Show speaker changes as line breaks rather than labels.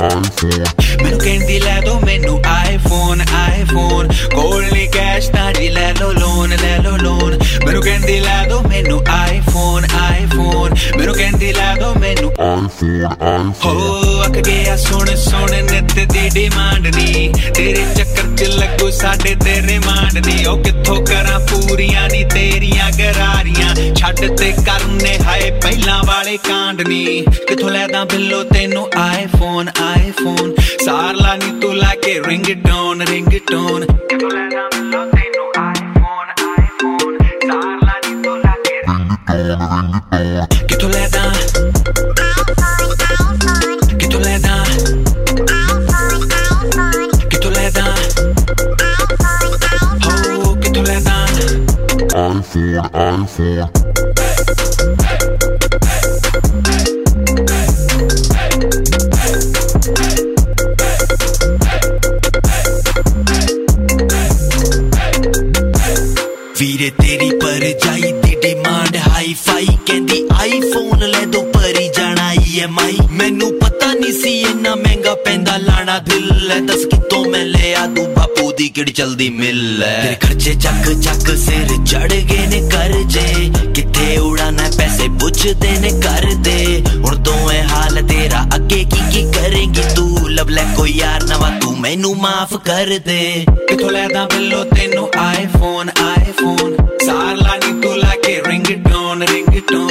मैनू कहंदी लै दो मैनू आईफोन आईफोन कोल नी कैश तां जी लै लो लोन मैनू कहंदी लै दो मैनू आईफोन आईफोन मैनू कहंदी लै दो मैनू आईफोन हो अक गया सुन सुन नित दी डिमांड नी तेरे चक्कर च लगू साडे तेरे मांड नी ओ कित्थों करां पूरियां नी तेरियां गरारियां छड्ड ते करने हाय पहिलां वाले कांड नी कित्थों लैदा बिल्लो तैनू आईफोन आईफोन सार ला नी तू लाके रिंगटोन कित्थों लैदा बिल्लो तैनू आईफोन आईफोन सार ला नी तू लाके रिंगटोन कित्थों लैदा iPhone वीरे तेरी पर जाई दी डिमांड हाई फाई कहंदी आईफोन ले दो परी जाना EMI मैनू पता नहीं सी इन्ना महंगा पैंदा लाना दिल है दस कितों मैं ले आ दूं बापू दी किड़ी चलदी मिल है तेरे खर्चे चक चक सिर चढ़ गए ने कर जे किथे उड़ाना पैसे पुछदे ने कर दे हुण दोए हाल तेरा अगे की करेंगी तू लब ले कोई यार नवा तू मैनू माफ कर दे किथों लैदा बिल्लो तैनू आईफोन आईफोन सार ला नी तू लाके रिंगटोन